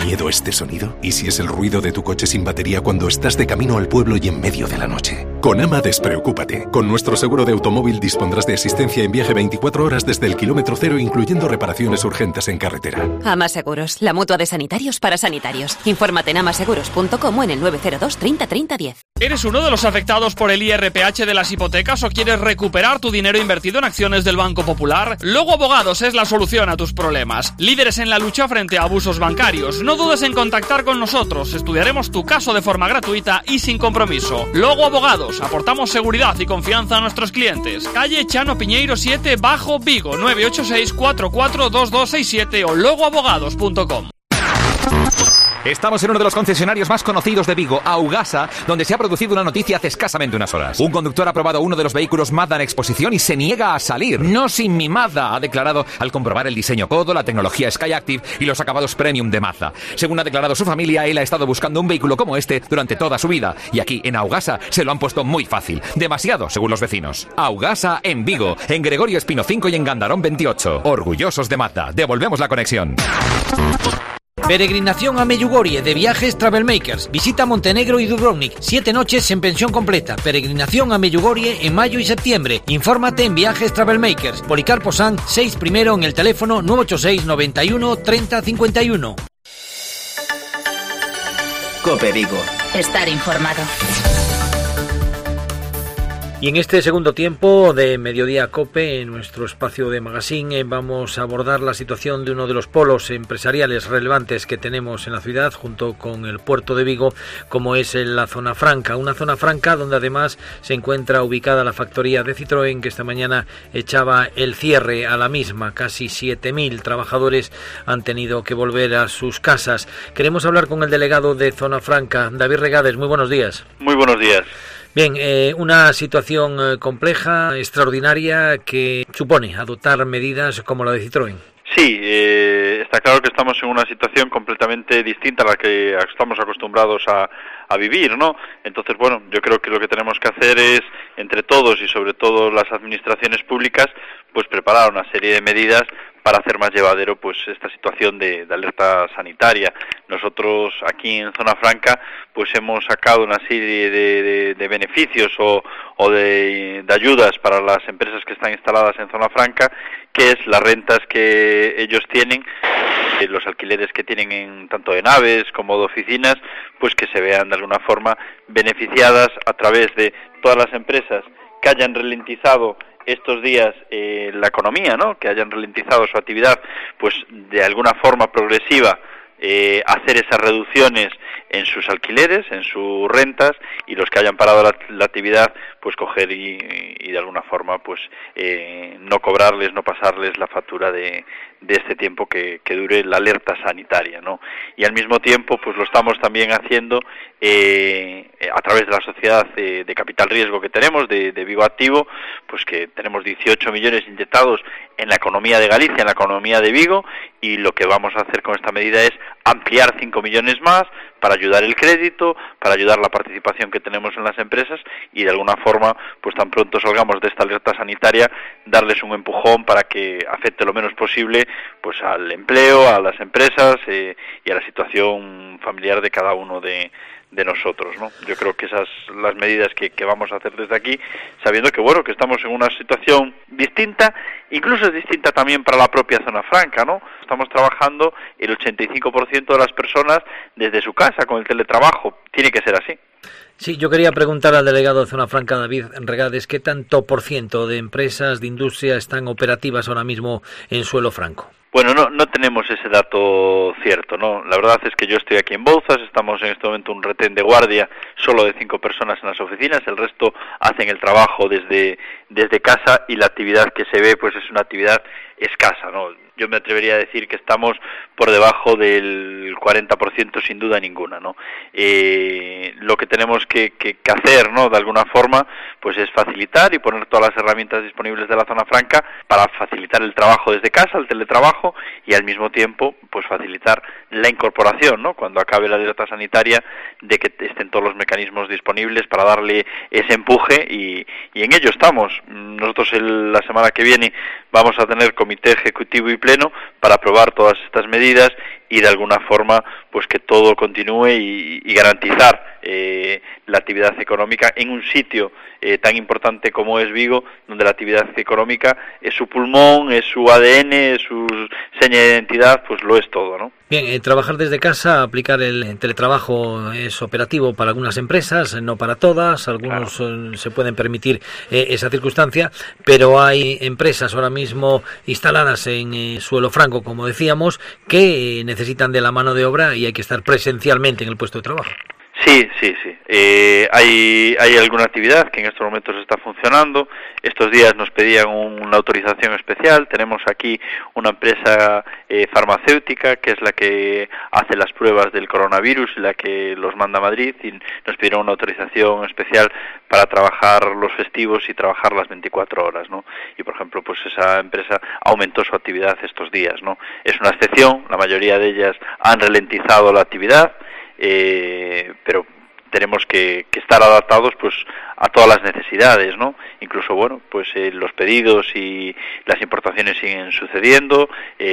miedo este sonido? ¿Y si es el ruido de tu coche sin batería cuando estás de camino al pueblo y en medio de la noche? Con AMA despreocúpate. Con nuestro seguro de automóvil dispondrás de asistencia en viaje 24 horas desde el kilómetro cero, incluyendo reparaciones urgentes en carretera. AMA Seguros, la mutua de sanitarios para sanitarios. Infórmate en amaseguros.com o en el 902 30 30 10. ¿Eres uno de los afectados por el IRPH de las hipotecas o quieres recuperar tu dinero invertido en acciones del Banco Popular? Logo Abogados es la solución a tus problemas. Líderes en la lucha frente a abusos bancarios. No dudes en contactar con nosotros. Estudiaremos tu caso de forma gratuita y sin compromiso. Logo Abogados. Aportamos seguridad y confianza a nuestros clientes. Calle Chano Piñeiro 7, Bajo, Vigo, 986 44 2267 o logoabogados.com. Estamos en uno de los concesionarios más conocidos de Vigo, Augasa, donde se ha producido una noticia hace escasamente unas horas. Un conductor ha probado uno de los vehículos Mazda en exposición y se niega a salir. No sin mi Mazda, ha declarado al comprobar el diseño Codo, la tecnología Skyactiv y los acabados premium de Mazda. Según ha declarado su familia, él ha estado buscando un vehículo como este durante toda su vida. Y aquí, en Augasa, se lo han puesto muy fácil. Demasiado, según los vecinos. Augasa en Vigo, en Gregorio Espino 5 y en Gandarón 28. Orgullosos de Mazda. Devolvemos la conexión. Peregrinación a Medjugorje de Viajes Travelmakers. Visita Montenegro y Dubrovnik. 7 noches en pensión completa. Peregrinación a Medjugorje en mayo y septiembre. Infórmate en Viajes Travelmakers. Policarpo San 6 primero en el teléfono 986 91 30 51. COPE Vigo. Estar informado. Y en este segundo tiempo de Mediodía COPE, en nuestro espacio de magazine, vamos a abordar la situación de uno de los polos empresariales relevantes que tenemos en la ciudad, junto con el puerto de Vigo, como es la Zona Franca. Una zona franca donde además se encuentra ubicada la factoría de Citroën, que esta mañana echaba el cierre a la misma. Casi 7.000 trabajadores han tenido que volver a sus casas. Queremos hablar con el delegado de Zona Franca, David Regades. Muy buenos días. Muy buenos días. Bien, una situación compleja, extraordinaria, que supone adoptar medidas como la de Citroën. Sí, está claro que estamos en una situación completamente distinta a la que estamos acostumbrados a vivir, ¿no? Entonces, bueno, yo creo que lo que tenemos que hacer es, entre todos y sobre todo las administraciones públicas, pues preparar una serie de medidas para hacer más llevadero pues esta situación de alerta sanitaria. Nosotros aquí en Zona Franca pues hemos sacado una serie de beneficios o de ayudas para las empresas que están instaladas en Zona Franca, que es las rentas que ellos tienen, los alquileres que tienen tanto de naves como de oficinas, pues que se vean de alguna forma beneficiadas a través de todas las empresas que hayan ralentizado estos días la economía, ¿no? Que hayan ralentizado su actividad, pues de alguna forma progresiva hacer esas reducciones en sus alquileres, en sus rentas, y los que hayan parado la actividad, pues coger y de alguna forma pues no cobrarles, no pasarles la factura de este tiempo que dure la alerta sanitaria, ¿no? Y al mismo tiempo pues lo estamos también haciendo a través de la sociedad de capital riesgo que tenemos, de Vigo Activo, pues que tenemos 18 millones inyectados en la economía de Galicia, en la economía de Vigo, y lo que vamos a hacer con esta medida es ampliar 5 millones más para ayudar el crédito, para ayudar la participación que tenemos en las empresas y de alguna forma, pues tan pronto salgamos de esta alerta sanitaria, darles un empujón para que afecte lo menos posible pues al empleo, a las empresas y a la situación familiar de cada uno de nosotros, ¿no? Yo creo que esas las medidas que vamos a hacer desde aquí, sabiendo que bueno, que estamos en una situación distinta, incluso es distinta también para la propia Zona Franca, ¿no? Estamos trabajando el 85% de las personas desde su casa con el teletrabajo, tiene que ser así. Sí, yo quería preguntar al delegado de Zona Franca, David Regades, ¿qué tanto por ciento de empresas de industria están operativas ahora mismo en suelo franco? Bueno, no tenemos ese dato cierto, ¿no? La verdad es que yo estoy aquí en Bouzas, estamos en este momento un retén de guardia solo de 5 personas en las oficinas, el resto hacen el trabajo desde casa y la actividad que se ve pues es una actividad escasa, ¿no? Yo me atrevería a decir que estamos por debajo del 40% sin duda ninguna, ¿no? Lo que tenemos que hacer, ¿no? De alguna forma, pues es facilitar y poner todas las herramientas disponibles de la Zona Franca para facilitar el trabajo desde casa, el teletrabajo, y al mismo tiempo, pues facilitar la incorporación, ¿no? Cuando acabe la alerta sanitaria, de que estén todos los mecanismos disponibles para darle ese empuje y en ello estamos. Nosotros la semana que viene vamos a tener comité ejecutivo y pleno para aprobar todas estas medidas y de alguna forma pues que todo continúe y garantizar la actividad económica en un sitio tan importante como es Vigo, donde la actividad económica es su pulmón, es su ADN, es su seña de identidad, pues lo es todo, ¿no? Bien, trabajar desde casa, aplicar el teletrabajo es operativo para algunas empresas, no para todas, algunos se pueden permitir esa circunstancia, pero hay empresas ahora mismo instaladas en suelo franco, como decíamos, que necesitan de la mano de obra y hay que estar presencialmente en el puesto de trabajo. Sí. Hay alguna actividad que en estos momentos está funcionando. Estos días nos pedían una autorización especial. Tenemos aquí una empresa farmacéutica que es la que hace las pruebas del coronavirus y la que los manda a Madrid, y nos pidieron una autorización especial para trabajar los festivos y trabajar las 24 horas, ¿no? Y por ejemplo, pues esa empresa aumentó su actividad estos días, ¿no? Es una excepción, la mayoría de ellas han ralentizado la actividad, pero tenemos que estar adaptados pues a todas las necesidades, ¿no? Incluso, bueno, pues los pedidos y las importaciones siguen sucediendo,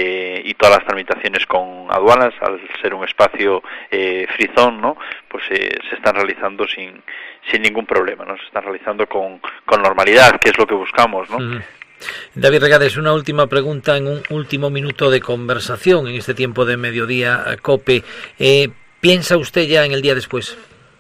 y todas las tramitaciones con aduanas, al ser un espacio free zone, ¿no? Pues se están realizando sin ningún problema, ¿no? Se están realizando con normalidad, que es lo que buscamos, ¿no? Uh-huh. David Regades, una última pregunta en un último minuto de conversación en este tiempo de mediodía COPE. ¿Piensa usted ya en el día después?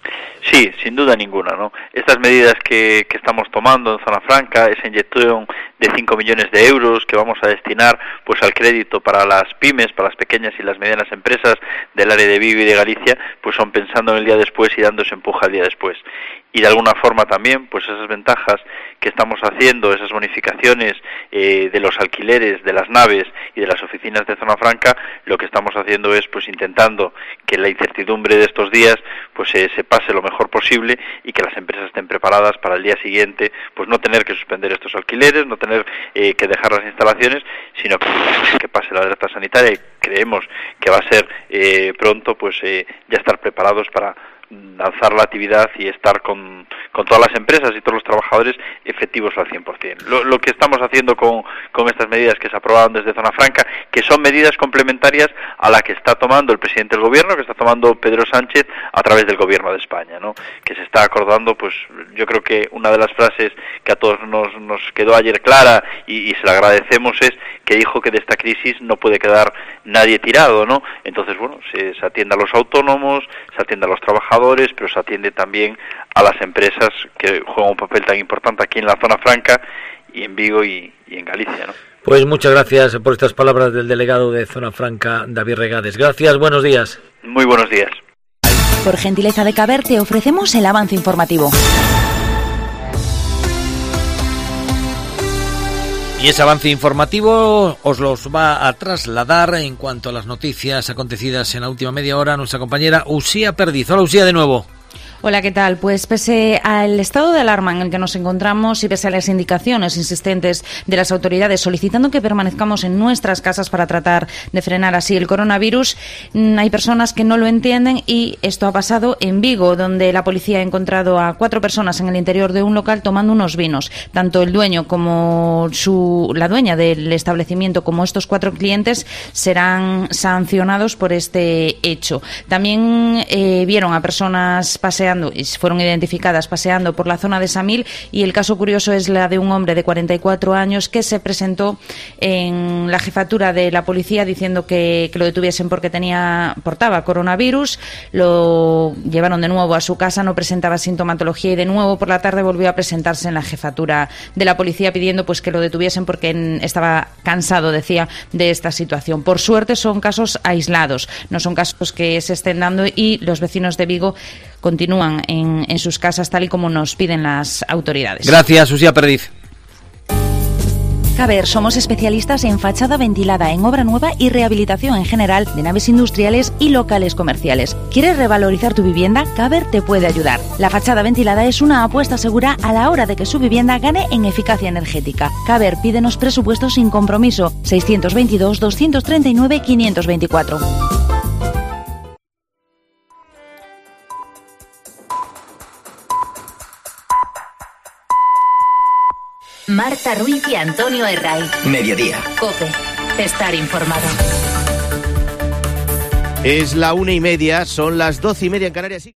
Sí, sin duda ninguna, ¿no? Estas medidas que estamos tomando en Zona Franca, esa inyección de 5 millones de euros que vamos a destinar pues al crédito para las pymes, para las pequeñas y las medianas empresas del área de Vigo y de Galicia, pues son pensando en el día después y dando ese empuje al día después. Y de alguna forma también, pues esas ventajas que estamos haciendo, esas bonificaciones de los alquileres, de las naves y de las oficinas de Zona Franca, lo que estamos haciendo es pues intentando que la incertidumbre de estos días pues se pase lo mejor posible y que las empresas estén preparadas para el día siguiente, pues no tener que suspender estos alquileres, no tener que dejar las instalaciones, sino que pase la alerta sanitaria, y creemos que va a ser pronto, pues ya estar preparados para lanzar la actividad y estar con todas las empresas y todos los trabajadores efectivos al 100%. Lo que estamos haciendo con estas medidas que se aprobaron desde Zona Franca, que son medidas complementarias a la que está tomando el presidente del gobierno, que está tomando Pedro Sánchez a través del gobierno de España, ¿no? Que se está acordando, pues yo creo que una de las frases que a todos nos quedó ayer clara y se la agradecemos es que dijo que de esta crisis no puede quedar nadie tirado, ¿no? Entonces, bueno, se atiende a los autónomos, se atiende a los trabajadores, pero se atiende también a las empresas que juegan un papel tan importante aquí en la Zona Franca y en Vigo y en Galicia, ¿no? Pues muchas gracias por estas palabras del delegado de Zona Franca, David Regades. Gracias, buenos días. Muy buenos días. Por gentileza de Caber te ofrecemos el avance informativo. Y ese avance informativo os los va a trasladar en cuanto a las noticias acontecidas en la última media hora nuestra compañera Usía Perdiz. Hola Usía de nuevo. Hola, ¿qué tal? Pues pese al estado de alarma en el que nos encontramos y pese a las indicaciones insistentes de las autoridades solicitando que permanezcamos en nuestras casas para tratar de frenar así el coronavirus, hay personas que no lo entienden y esto ha pasado en Vigo, donde la policía ha encontrado a 4 personas en el interior de un local tomando unos vinos. Tanto el dueño como la dueña del establecimiento como estos 4 clientes serán sancionados por este hecho. También vieron a personas paseando y fueron identificadas paseando por la zona de Samil, y el caso curioso es la de un hombre de 44 años que se presentó en la jefatura de la policía diciendo que lo detuviesen porque portaba coronavirus. Lo llevaron de nuevo a su casa, no presentaba sintomatología y de nuevo por la tarde volvió a presentarse en la jefatura de la policía pidiendo pues que lo detuviesen porque estaba cansado, decía, de esta situación. Por suerte son casos aislados, no son casos que se estén dando, y los vecinos de Vigo continúan en sus casas tal y como nos piden las autoridades. Gracias, Usía Perdiz. Caber, somos especialistas en fachada ventilada, en obra nueva y rehabilitación en general de naves industriales y locales comerciales. ¿Quieres revalorizar tu vivienda? Caber te puede ayudar. La fachada ventilada es una apuesta segura a la hora de que su vivienda gane en eficacia energética. Caber, pídenos presupuestos sin compromiso. 622 239 524. Marta Ruiz y Antonio Herray. Mediodía. COPE. Estar informado. Es la 1:30, son las 12:30 en Canarias.